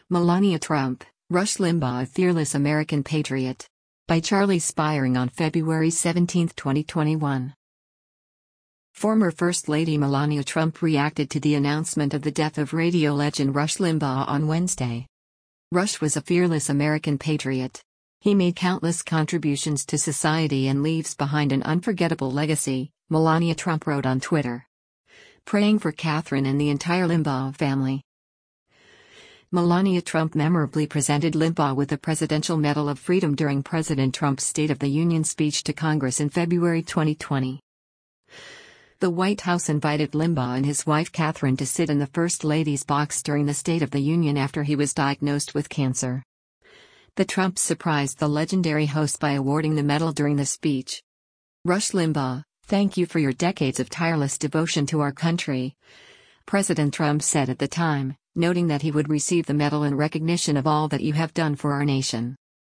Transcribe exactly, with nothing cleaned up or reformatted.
Melania Trump, Rush Limbaugh a Fearless American Patriot. By Charlie Spiering on February seventeenth, twenty twenty-one. Former First Lady Melania Trump reacted to the announcement of the death of radio legend Rush Limbaugh on Wednesday. Rush was a fearless American patriot. He made countless contributions to society and leaves behind an unforgettable legacy, Melania Trump wrote on Twitter. Praying for Catherine and the entire Limbaugh family. Melania Trump memorably presented Limbaugh with the Presidential Medal of Freedom during President Trump's State of the Union speech to Congress in February twenty twenty. The White House invited Limbaugh and his wife Catherine to sit in the First Lady's box during the State of the Union after he was diagnosed with cancer. The Trumps surprised the legendary host by awarding the medal during the speech. Rush Limbaugh, thank you for your decades of tireless devotion to our country, President Trump said at the time, noting that he would receive the medal in recognition of all that you have done for our nation.